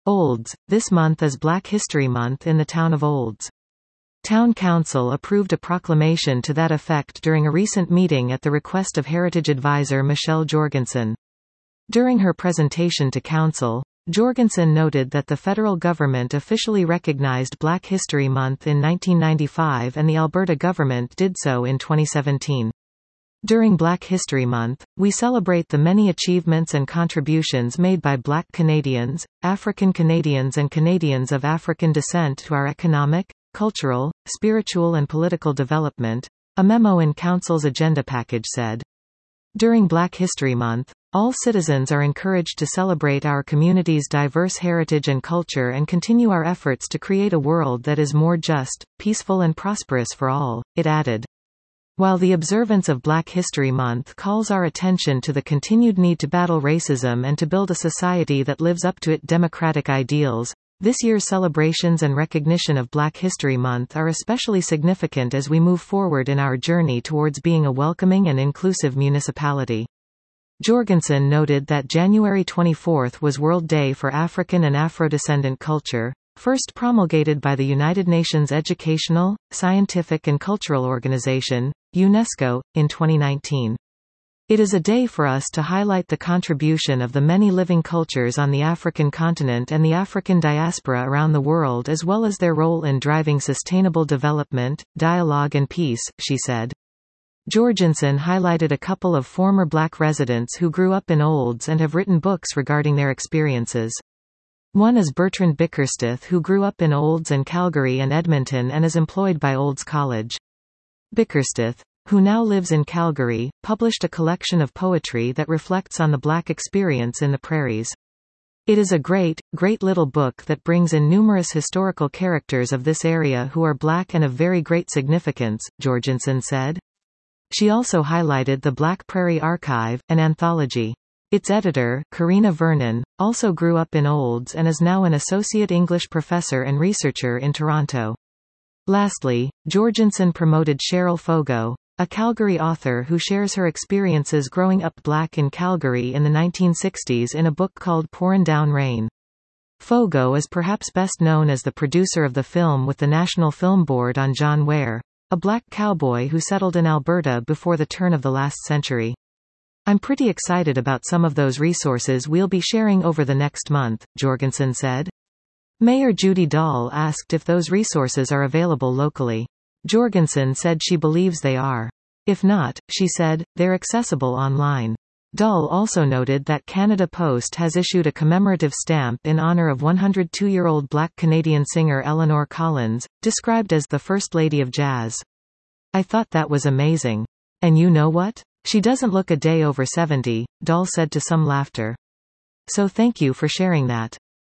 Olds. This month is Black History Month in the town of Olds. Town Council approved a proclamation to that effect during a recent meeting at the request of Heritage Advisor Michelle Jorgensen. During her presentation to Council, Jorgensen noted that the federal government officially recognized Black History Month in 1995 and the Alberta government did so in 2017. During Black History Month, we celebrate the many achievements and contributions made by Black Canadians, African Canadians and Canadians of African descent to our economic, cultural, spiritual and political development, a memo in Council's agenda package said. During Black History Month, all citizens are encouraged to celebrate our community's diverse heritage and culture and continue our efforts to create a world that is more just, peaceful and prosperous for all, it added. While the observance of Black History Month calls our attention to the continued need to battle racism and to build a society that lives up to its democratic ideals, this year's celebrations and recognition of Black History Month are especially significant as we move forward in our journey towards being a welcoming and inclusive municipality. Jorgensen noted that January 24 was World Day for African and Afrodescendant Culture, first promulgated by the United Nations Educational, Scientific and Cultural Organization, UNESCO, in 2019. It is a day for us to highlight the contribution of the many living cultures on the African continent and the African diaspora around the world as well as their role in driving sustainable development, dialogue and peace, she said. Jorgensen highlighted a couple of former Black residents who grew up in Olds and have written books regarding their experiences. One is Bertrand Bickersteth, who grew up in Olds and Calgary and Edmonton and is employed by Olds College. Bickersteth, who now lives in Calgary, published a collection of poetry that reflects on the Black experience in the prairies. It is a great little book that brings in numerous historical characters of this area who are Black and of very great significance, Jorgensen said. She also highlighted the Black Prairie Archive, an anthology. Its editor, Karina Vernon, also grew up in Olds and is now an associate English professor and researcher in Toronto. Lastly, Jorgensen promoted Cheryl Fogo, a Calgary author who shares her experiences growing up Black in Calgary in the 1960s in a book called Pourin' Down Rain. Fogo is perhaps best known as the producer of the film with the National Film Board on John Ware, a Black cowboy who settled in Alberta before the turn of the last century. I'm pretty excited about some of those resources we'll be sharing over the next month, Jorgensen said. Mayor Judy Dahl asked if those resources are available locally. Jorgensen said she believes they are. If not, she said, they're accessible online. Dahl also noted that Canada Post has issued a commemorative stamp in honor of 102-year-old Black Canadian singer Eleanor Collins, described as the First Lady of Jazz. I thought that was amazing. And you know what? She doesn't look a day over 70, Dahl said to some laughter. So thank you for sharing that.